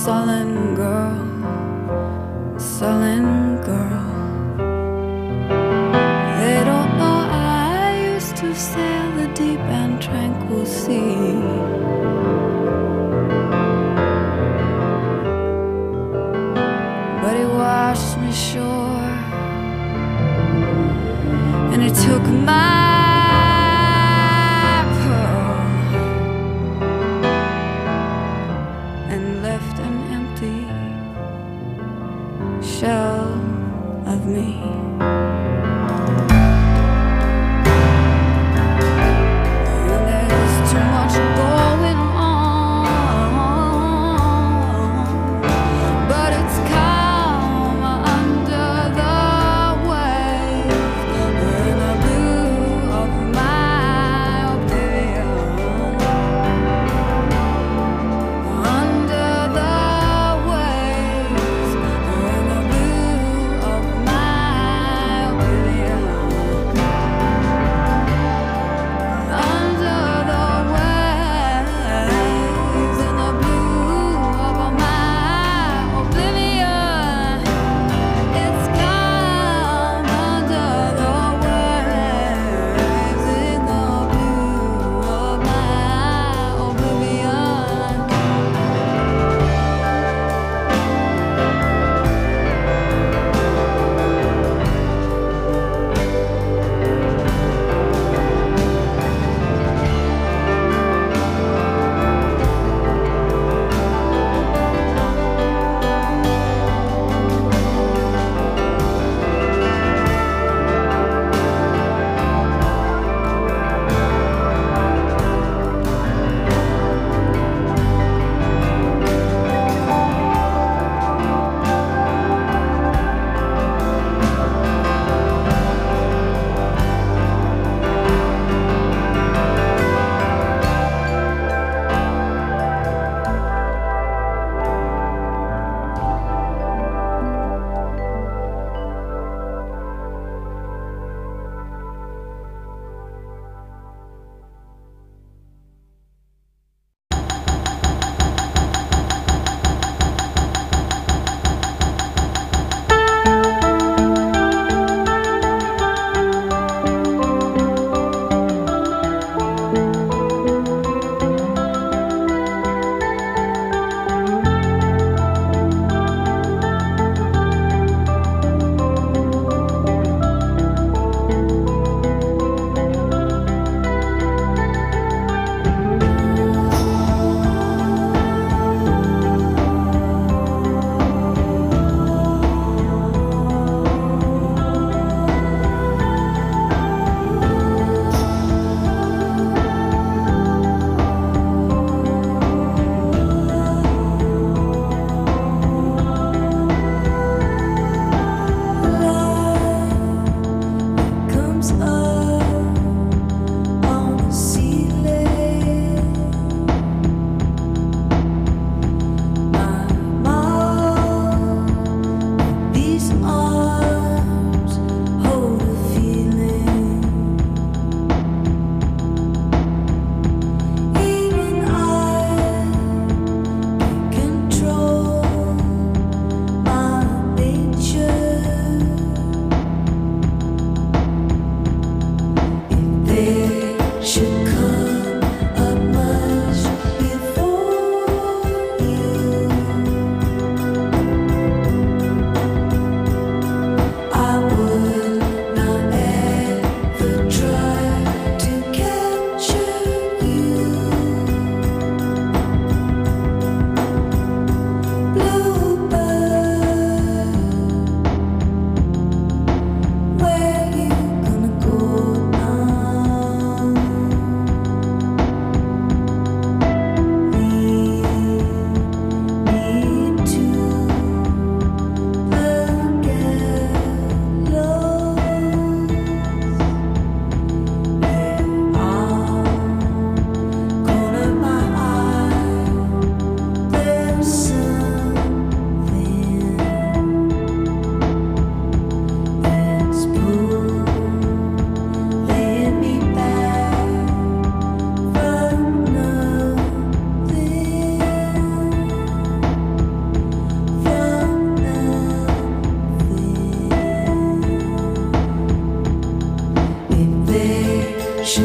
sullen girl, sullen girl. They don't know I used to sail the deep and tranquil sea. But he washed me sure, and he took my pearl and left an empty shell of me. And there's too much going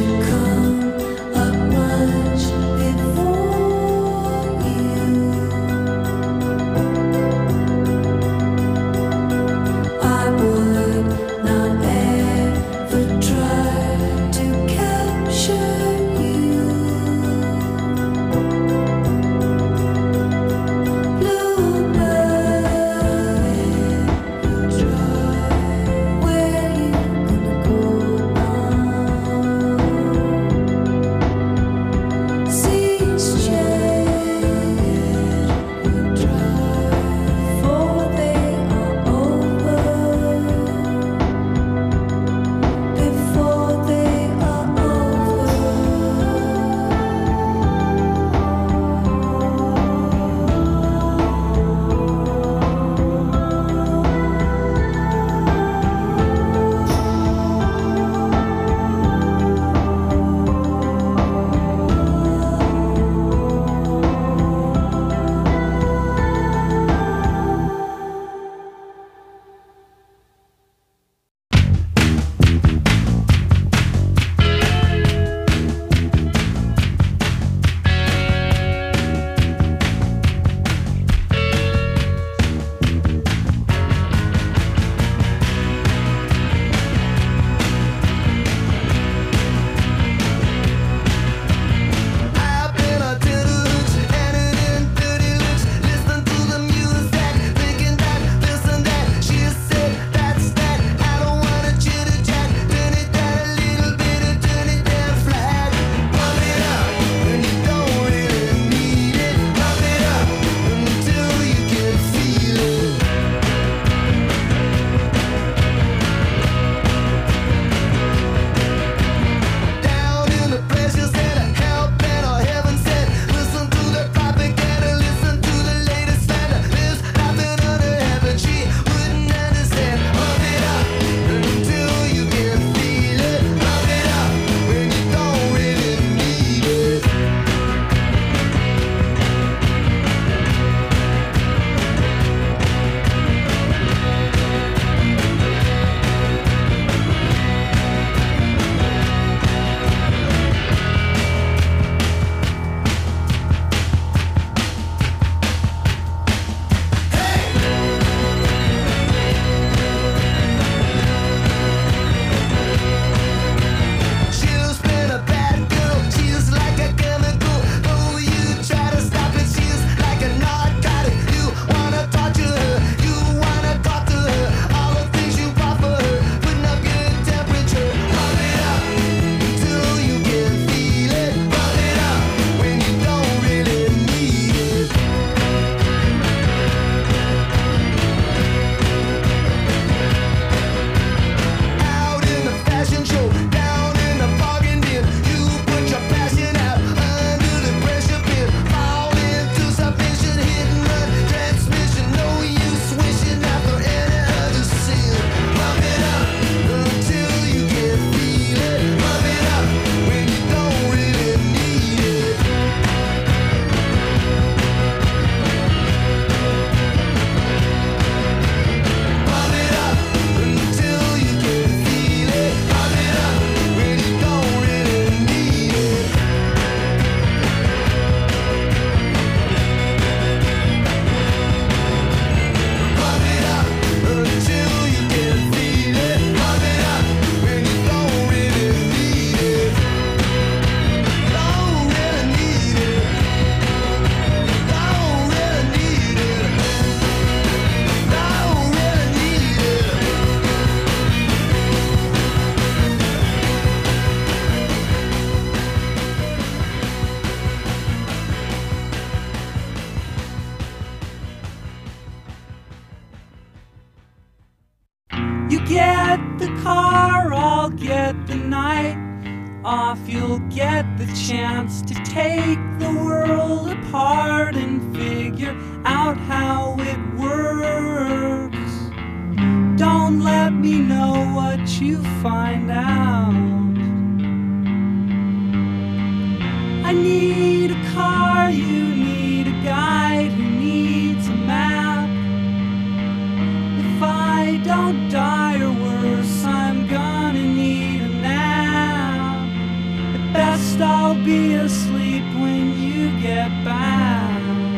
You get the car, I'll get the night off. You'll get the chance to take the world apart and figure out how it works. Don't let me know what you find out. I need a car, you need a guide who needs a map. If I don't die or worse, I'm gonna need a nap. trust I'll be asleep when you get back.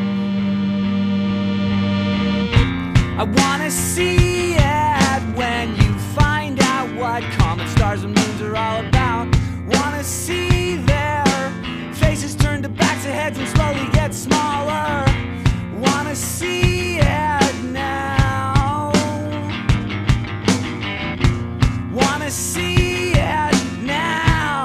I wanna see it when you find out what comet stars and moons are all about. Wanna see their faces turn to backs of heads and slowly get smaller. Wanna see it now. Wanna see it now.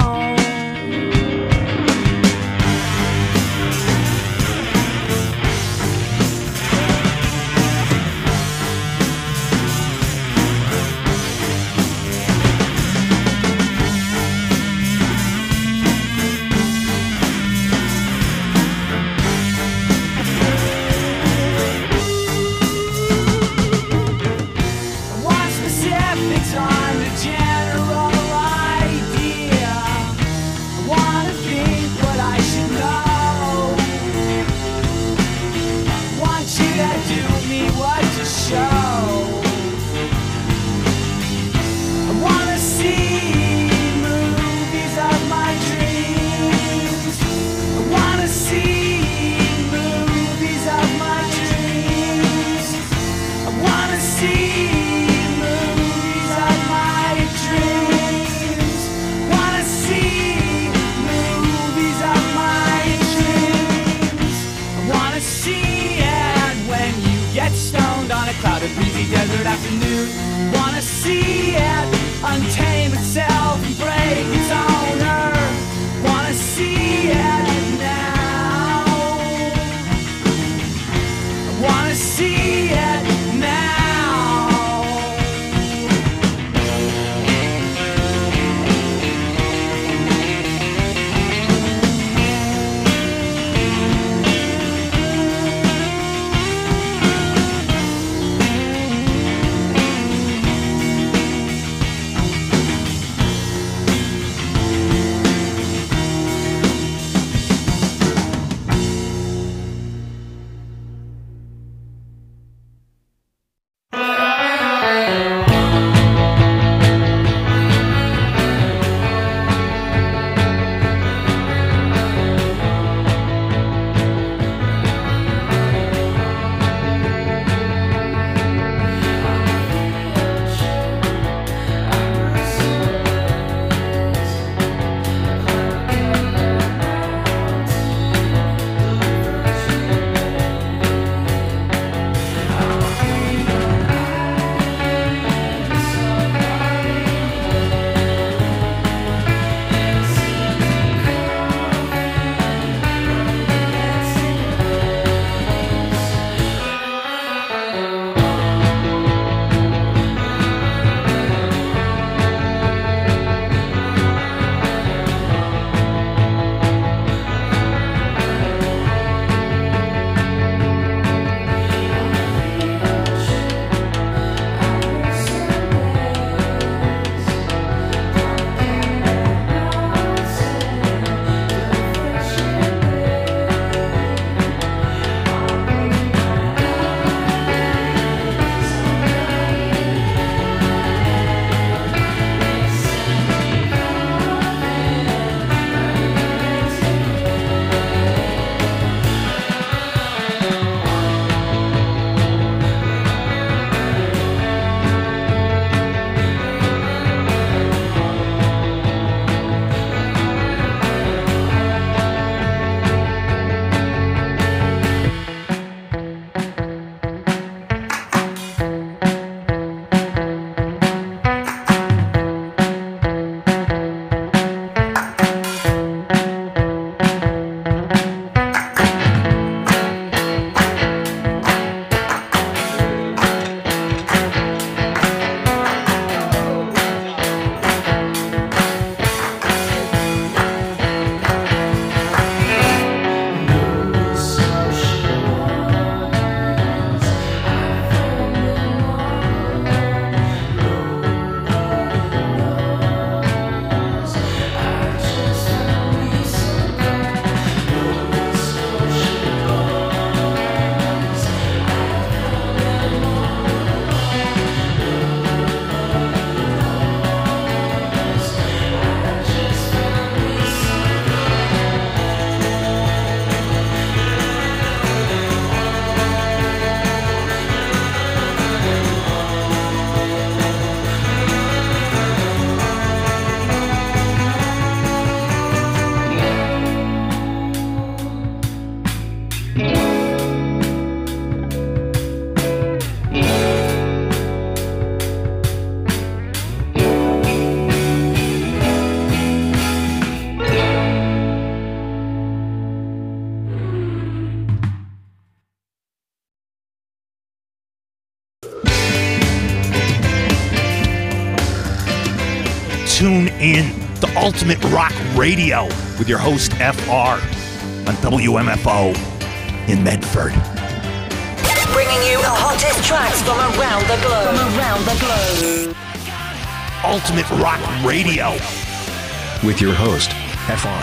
in the Ultimate Rock Radio with your host, FR, on WMFO in Medford. Bringing you the hottest tracks from around the globe. Ultimate Rock Radio with your host, FR.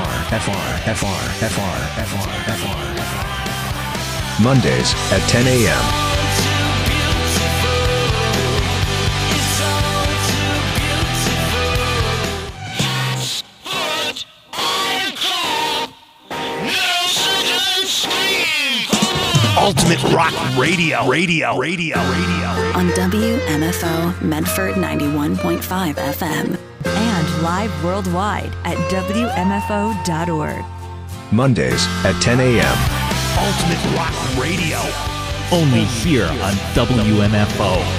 Mondays at 10 a.m. Ultimate Rock Radio. On WMFO Medford 91.5 FM. And live worldwide at WMFO.org. Mondays at 10 a.m. Ultimate Rock Radio. Only here on WMFO.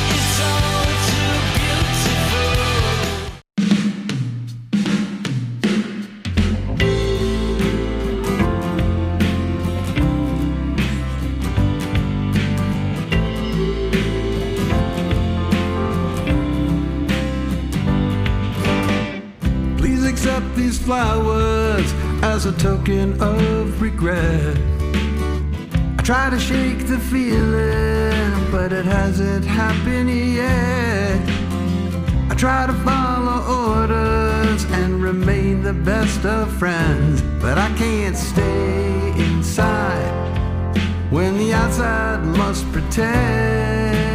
These flowers as a token of regret. I try to shake the feeling, but it hasn't happened yet. I try to follow orders and remain the best of friends, but I can't stay inside when the outside must pretend.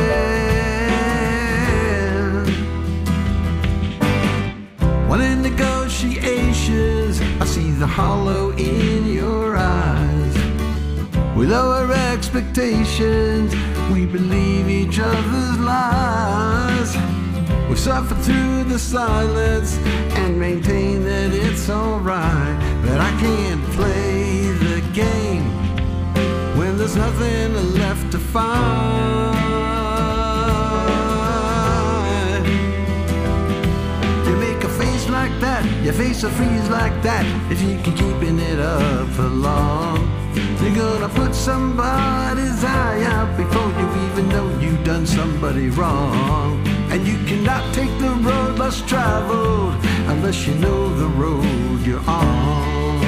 When in negotiations, I see the hollow in your eyes. With our expectations, we believe each other's lies. We suffer through the silence and maintain that it's alright. But I can't play the game when there's nothing left to find. Like that, your face will freeze like that if you keep keeping it up for long. You're gonna put somebody's eye out before you even know you've done somebody wrong. And you cannot take the road less traveled unless you know the road you're on.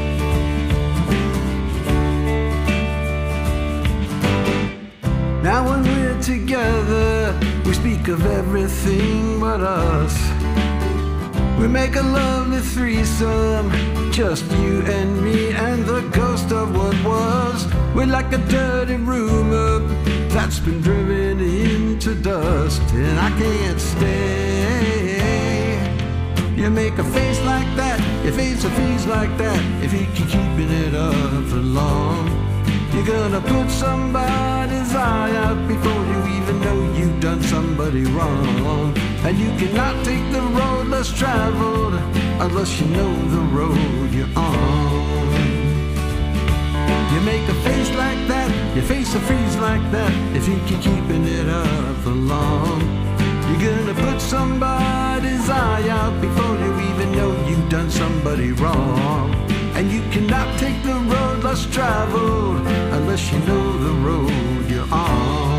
Now when we're together, we speak of everything but us. We make a lovely threesome, just you and me and the ghost of what was. We're like a dirty rumor that's been driven into dust, and I can't stay. You make a face like that, your face will freeze like that if you keep keeping it up for long. You're gonna put somebody's eye out before you even know you've done somebody wrong. And you cannot take the road less traveled unless you know the road you're on. You make a face like that, your face will freeze like that if you keep keeping it up for long. You're gonna put somebody's eye out before you even know you've done somebody wrong. And you cannot take the road less traveled unless you know the road you're on.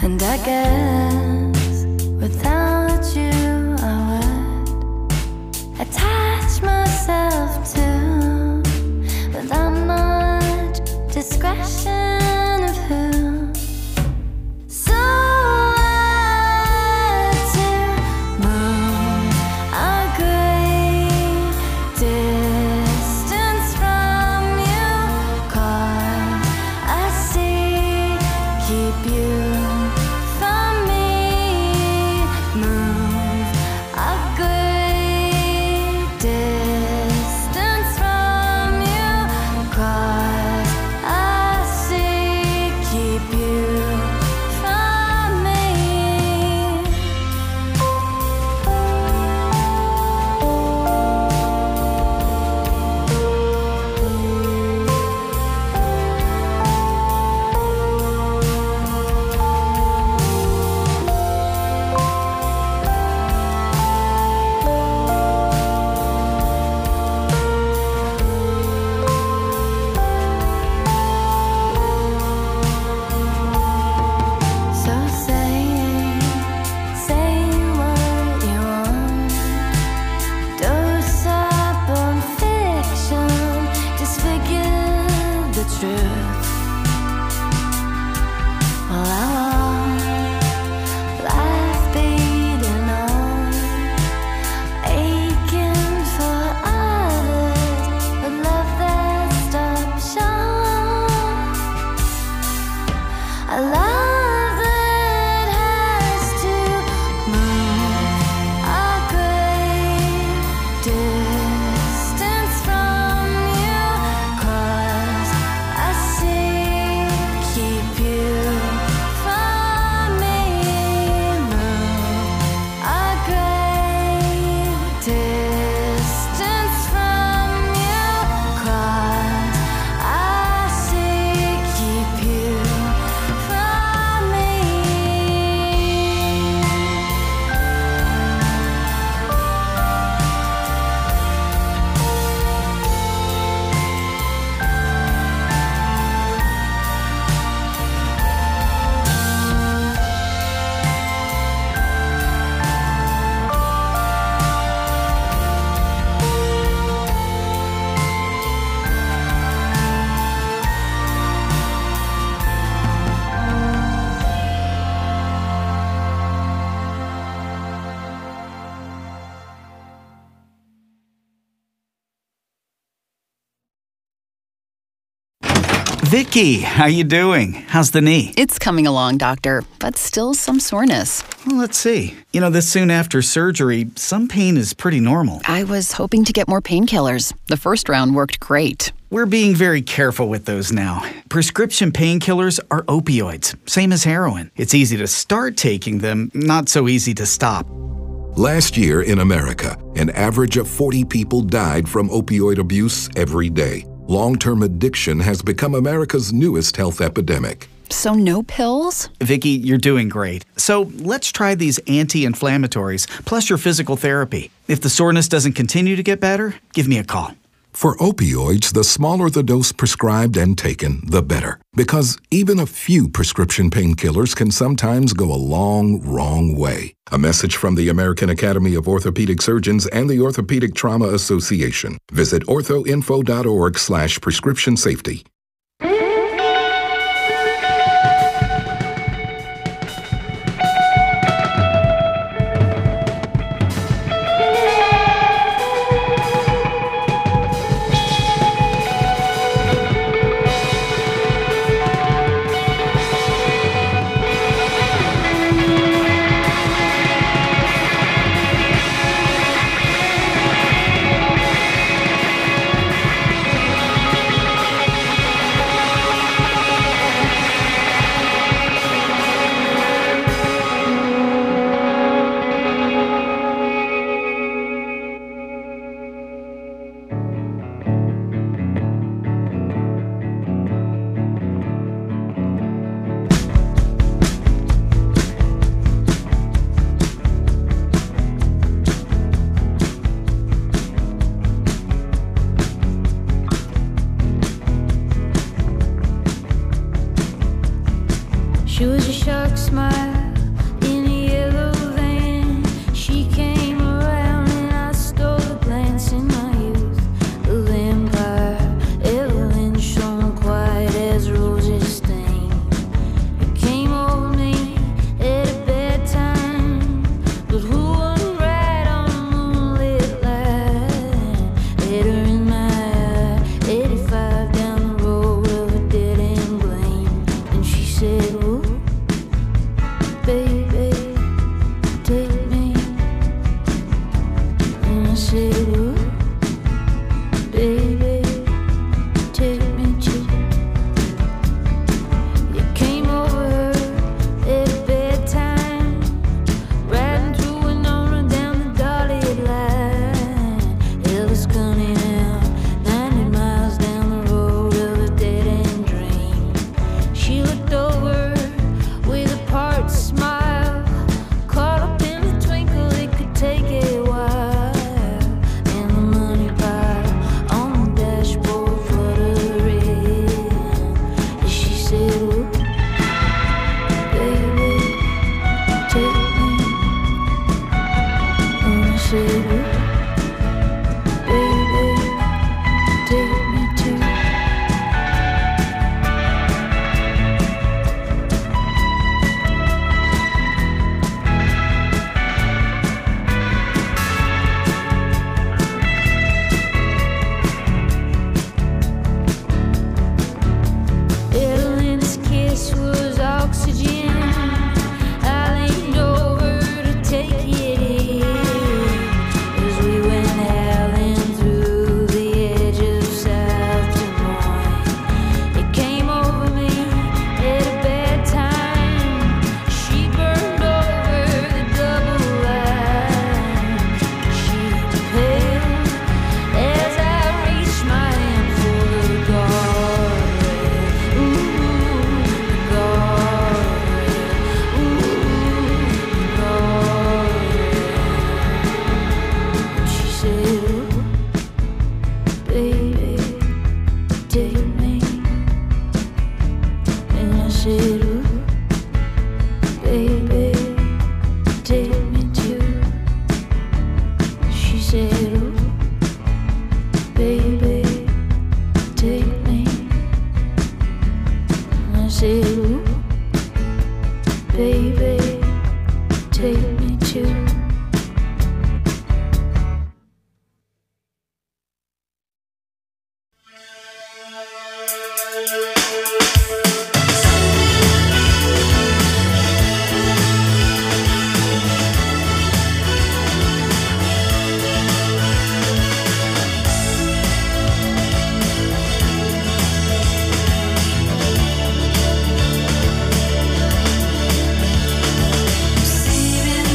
And I guess without you I would attach myself to, without much discretion of who. So I had to move a great distance from you, 'cause I see, keep you from me. Move a great distance from you, 'cause I see, keep you from me. So say what you want. Dose up on fiction, disfigure the truth. Well, I want life beating on, aching for others, with love that stops short. A love that has to move a great distance from you, 'cause I see, keep you from me. Move a great distance from you, 'cause I see, keep you from me. Vicky, how you doing? How's the knee? It's coming along, doctor, but still some soreness. Well, let's see. This soon after surgery, some pain is pretty normal. I was hoping to get more painkillers. The first round worked great. We're being very careful with those now. Prescription painkillers are opioids, same as heroin. It's easy to start taking them, not so easy to stop. Last year in America, an average of 40 people died from opioid abuse every day. Long-term addiction has become America's newest health epidemic. So no pills? Vicky, you're doing great. So let's try these anti-inflammatories, plus your physical therapy. If the soreness doesn't continue to get better, give me a call. For opioids, the smaller the dose prescribed and taken, the better. Because even a few prescription painkillers can sometimes go a long, wrong way. A message from the American Academy of Orthopedic Surgeons and the Orthopedic Trauma Association. Visit orthoinfo.org/prescription safety. dark smile in a yellow van. She came around and I stole a glance in my youth. The vampire, Evelyn, shone quiet as roses stain. It came over me at a bad time, but who wouldn't ride on a moonlit line? Had her in my eye, 85 down the road of a dead end blame. And she said, "Ooh, baby, take me." And I said, "Ooh, baby, take me too." You came over her at a bad time, riding through Winona down the dotted line. Elvis gunning out 90 miles down the road of a dead-end dream. She looked over with a part smile, caught up in the twinkle, it could take a while. And the money pile on the dashboard fluttering. And she said, "Ooh, baby, take me." And I said, "Ooh, baby, take me too." Evelyn's kiss was oxygen. I leaned over to take it in as we went howling through the edge of South Des Moines. It came over me at a bad time. She burned over the double line. She paled as I reached my hand for the guardrail. Ooh, the guardrail. Ooh, the guardrail. And she said, "Ooh, baby, take me." And I said, "Ooh, baby, take me too." She said, "Ooh, baby, take me." And I said, "Ooh, baby, take me too." Receiving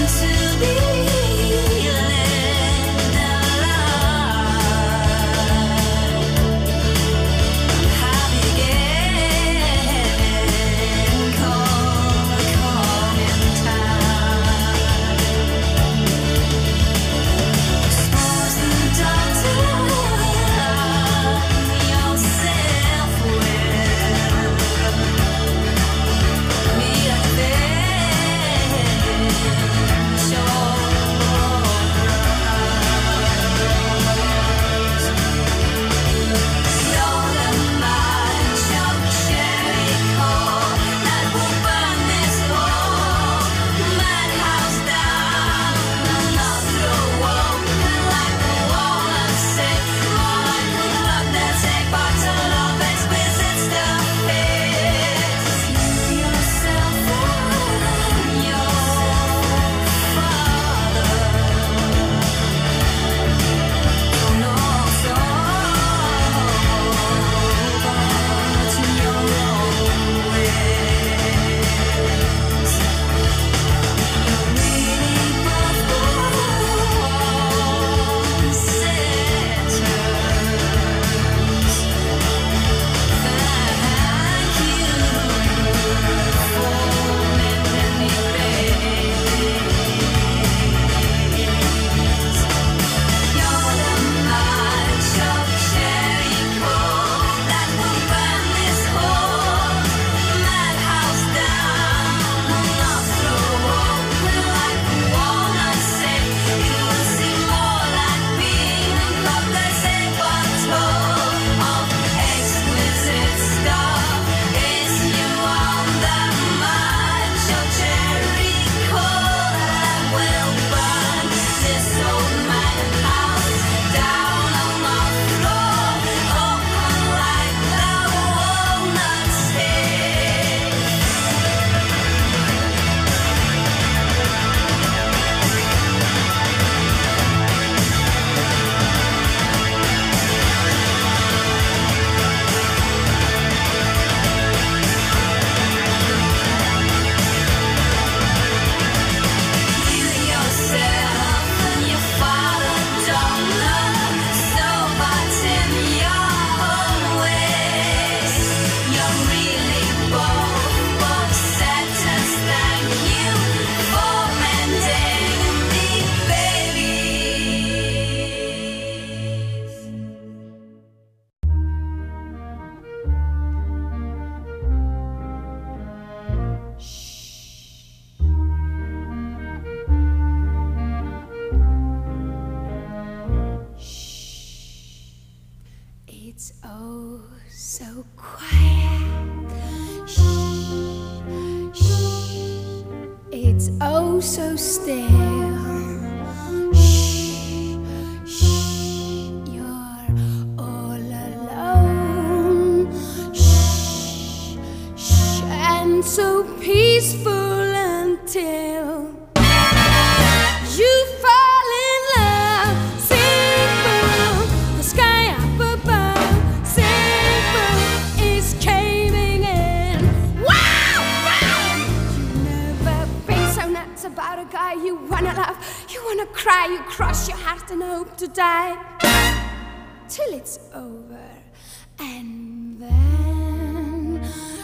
it's oh so still. Shh, shh, you're all alone. Shh, shh, and so peaceful until you fall in love. Sing boom, the sky up above. Sing boom, is caving in. Wow, wow. You never been so nuts about a guy you wanna love. You wanna cry, you cross your heart and hope to die till it's over. And then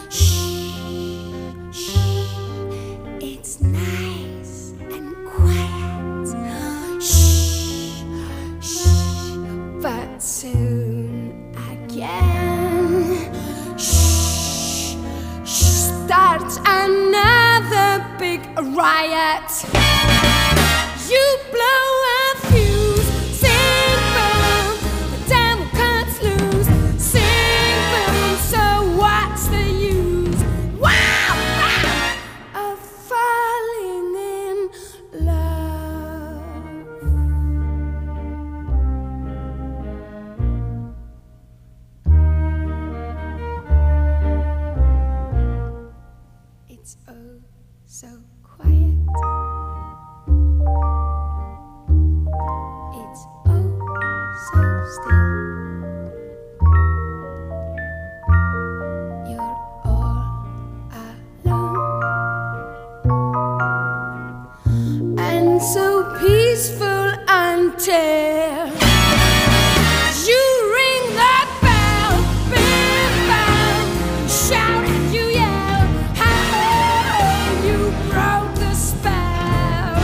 shh, shh, it's nice and quiet. Shh, shh, but soon again, shh, shh, starts another big riot. You blow a fuse, sing boom, the devil cuts loose. Sing boom, so what's the use? Wow, wow, of falling in love. It's oh so quiet. It's oh so still. You're all alone, and so peaceful until you ring that bell, big bell, shout and you yell, how you broke the spell.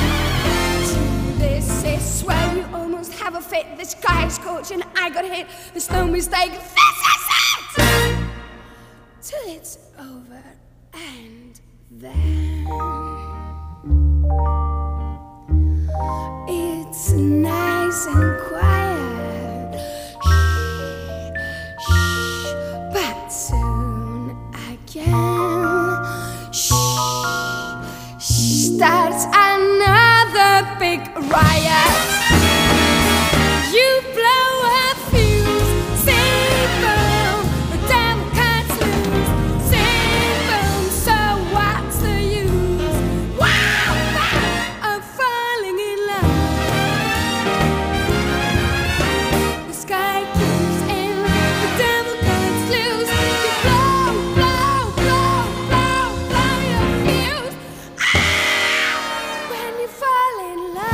This is where you almost have a fit. This guy's coach and I got hit. There's no mistake. This is it. Till it's over, and then it's nice and quiet. Shh, shh, but soon again, shh, shh, starts another big riot. You blow a fuse, sing boom, the devil cuts loose. Sing boom, so what's the use? Wow, wow, of falling in love. The sky keeps in, the devil cuts loose. You blow, blow, blow, blow, blow your fuse. Ah, when you fall in love.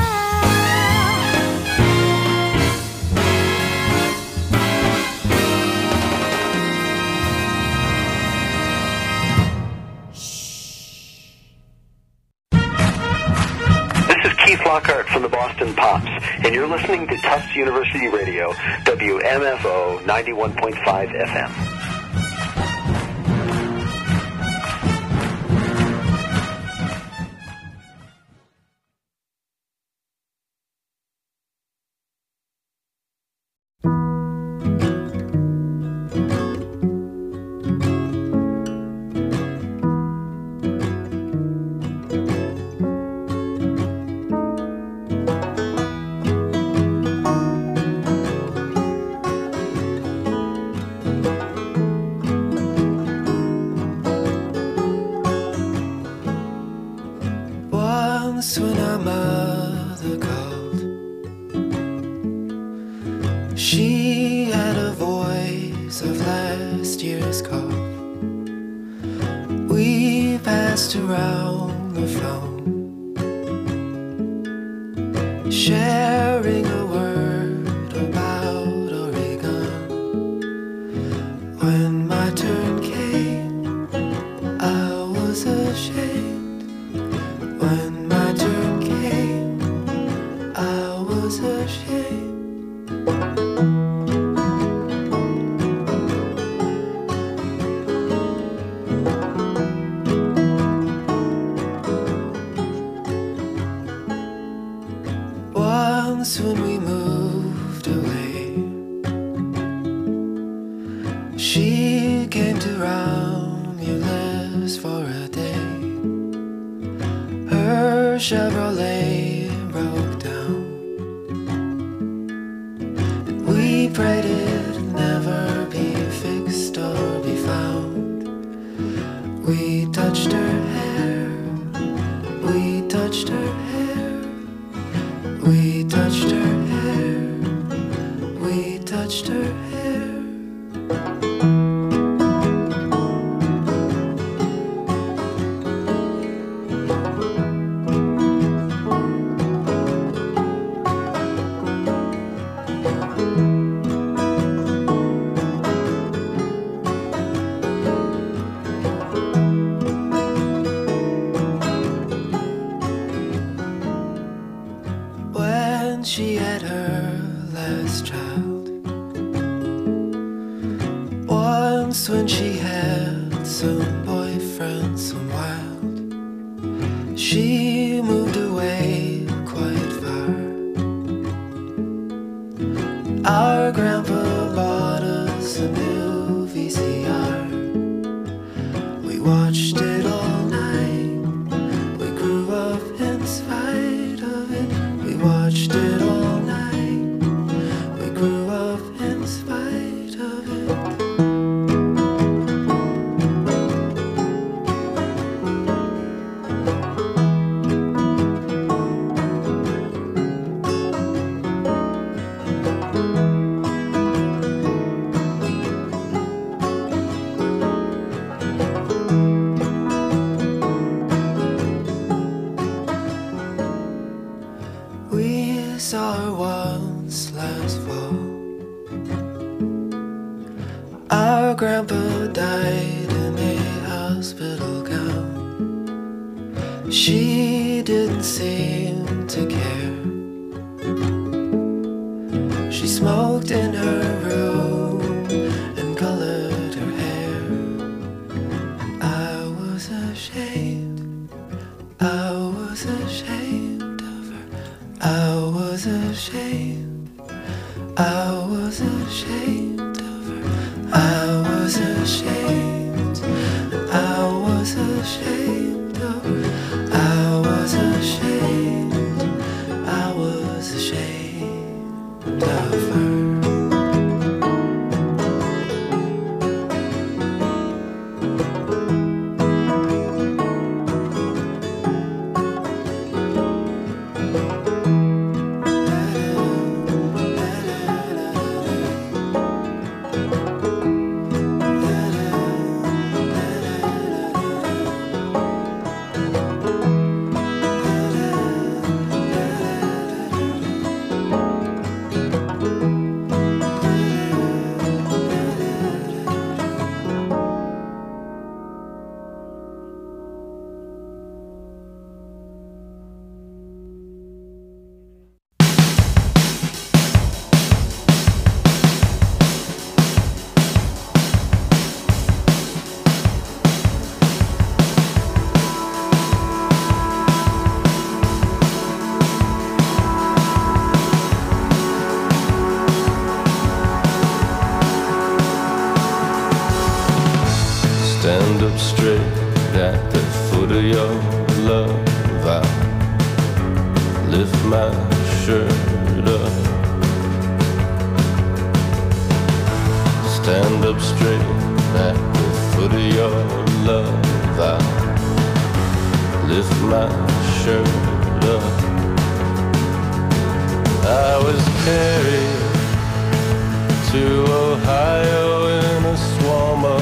This is Keith Lockhart from the Boston Pops, and you're listening to Tufts University Radio, WMFO 91.5 FM. Once when our mother called, she had a voice of last year's cough. We passed around the phone, sharing a word about Oregon. When my turn came, I was ashamed. When my turn came, I was ashamed. Once when we moved away, she came to Romulus for a day. Her Chevrolet broke down. We prayed it'd never be fixed or be found. We touched her hair, we touched her hair, we touched her hair, we touched her hair. She had her last child. Once when she had some boyfriend, some wild. She moved away quite far. Our grandpa bought us a new VCR. We watched it all night. We grew up in spite of it. We watched it all night. We grew up in spite of it. We saw her once last fall. Our grandpa died in a hospital gown. She didn't seem to care. She smoked in her room and colored her hair. And I was ashamed, I was ashamed of her. I was ashamed, I was ashamed of her. I was ashamed, I was ashamed of her. I was ashamed, I was ashamed of her. Stand up straight at the foot of your love. I lift my shirt up. Stand up straight at the foot of your love. I lift my shirt up. I was carried to Ohio in a swarm of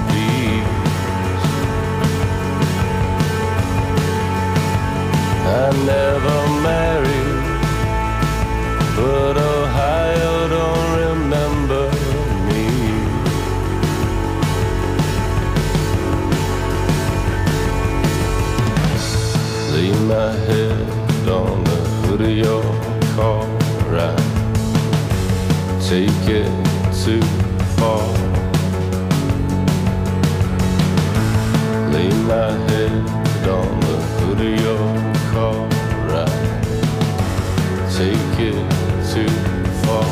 I never married, but Ohio don't remember me. Lay my head on the hood of your car, right? Take it too far. Lay my head on the hood of your car, right? Take it too far.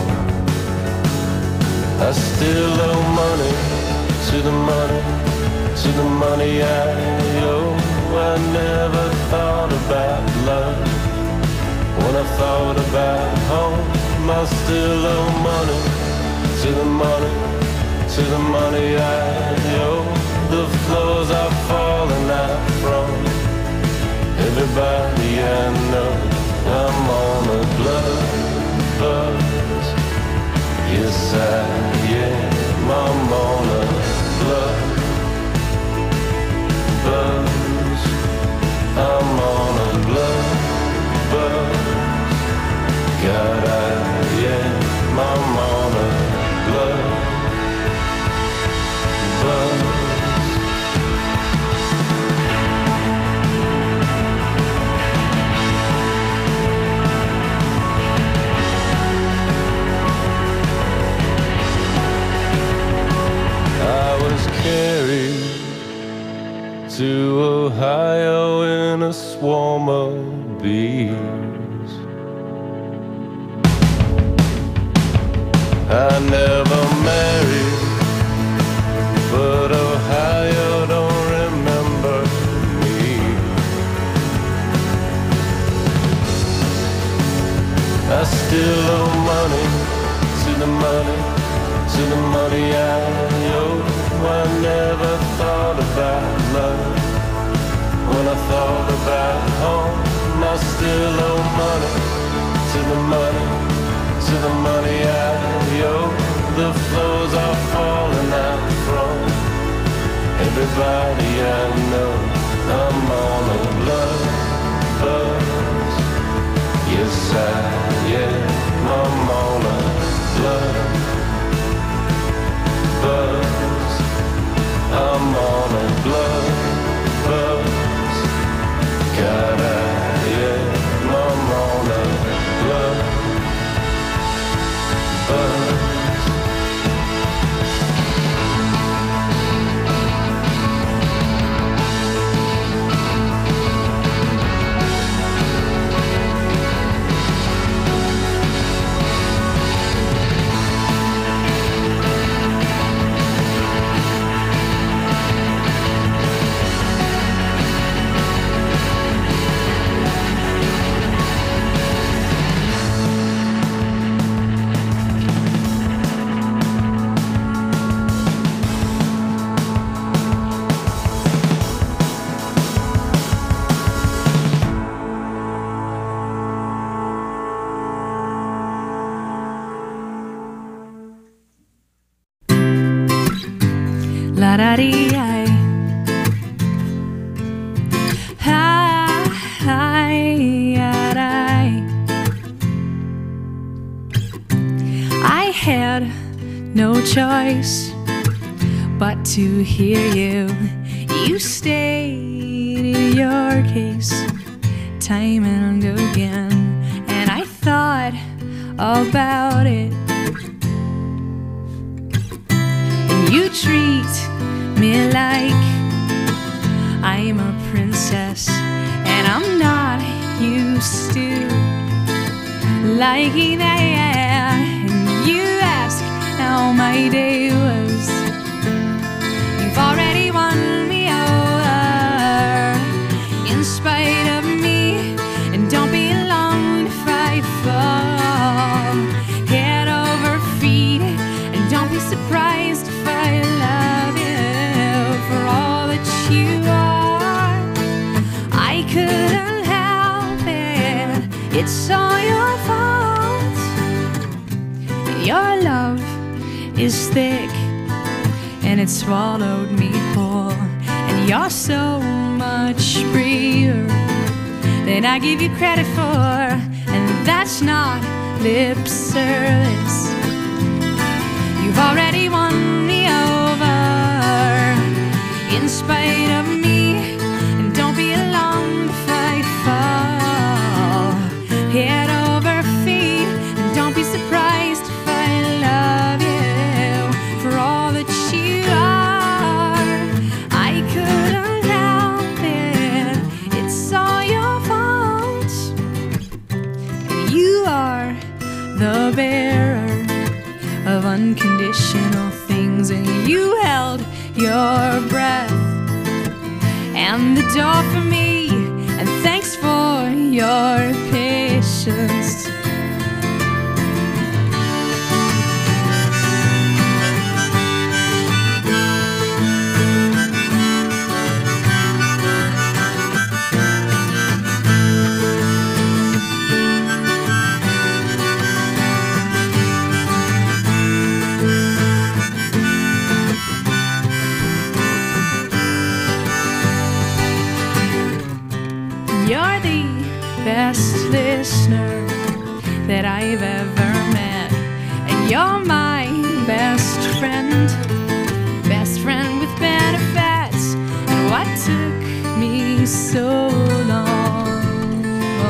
I still owe money to the money, to the money I owe. I never thought about life. I thought about home, I still owe money to the money, to the money I owe. The floors are falling out from everybody I know. I'm on a blood buzz, yes I am. I'm on a blood buzz, I'm on a blood buzz. God I am, I'm on a blood buzz. Carried to Ohio in a swarm of bees. I never married, but Ohio don't remember me. I still owe money to the money, to the money I owe. I never thought about love. When I thought about home, I still owe money to the money, to the money I owe. The floors are falling out from everybody I know. I'm on a blood buzz, yes I am. I'm on a blood buzz, I'm on a blood buzz. God I am, I'm on a blood buzz. I had no choice but to hear you. You stated your case time and again, and I thought about it. And you treat me like I'm a princess, and I'm not used to liking that. And you ask how my day was. You've already won me over in spite of me, and don't be long if I fall head over feet, and don't be surprised if I love you for all that you are. I couldn't help it, it's all your fault. Your love is thick and it swallowed me whole, and you're so much braver than I give you credit for, and that's not lip service. You've already won me over in spite of me, and don't be alarmed if I fall head over feet, and don't be surprised if I love you for all that you are. I couldn't help it, it's all your fault. And you are the bearer of unconditional things, and you held your breath and the door for me, and thanks for your patience. conscience. You're the best listener that I've ever met, and you're my best friend with benefits. And what took me so long?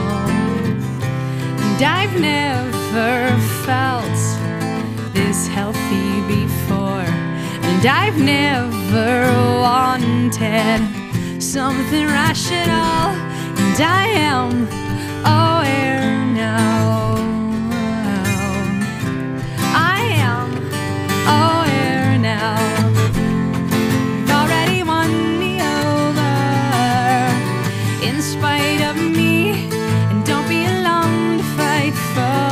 And I've never felt this healthy before, and I've never wanted something rational. And I am aware now. I am aware now. You've already won me over in spite of me, and don't be alone to fight for.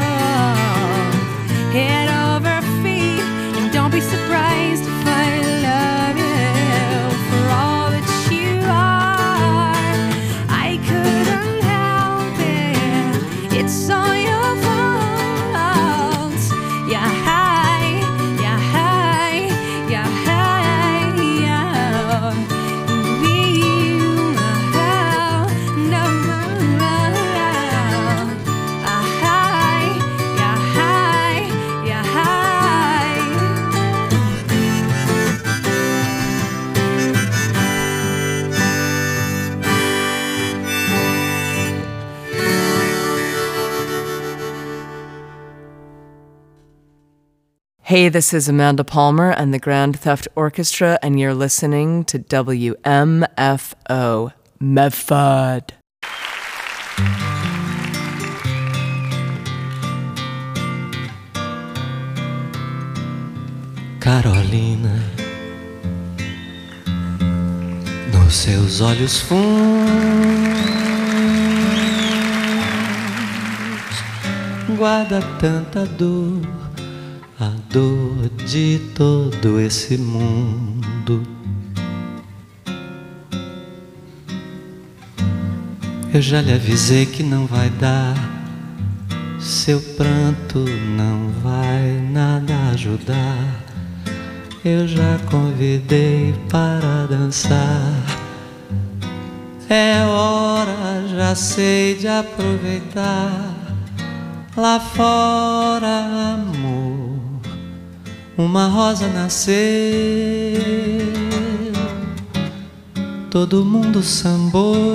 Head over feet, and don't be surprised if I love you for all that you are. I couldn't help it, it's all your fault. Yeah, hi, yeah, hi, yeah, hi, yeah. No, hi, yeah, hi, yeah, hi. Hey, this is Amanda Palmer and the Grand Theft Orchestra, and you're listening to WMFO Medford. Carolina, nos seus olhos fundos guarda tanta dor, a dor de todo esse mundo. Eu já lhe avisei que não vai dar, seu pranto não vai nada ajudar. Eu já convidei para dançar. É hora, já sei, de aproveitar. Lá fora, amor, uma rosa nasceu. Todo mundo sambou.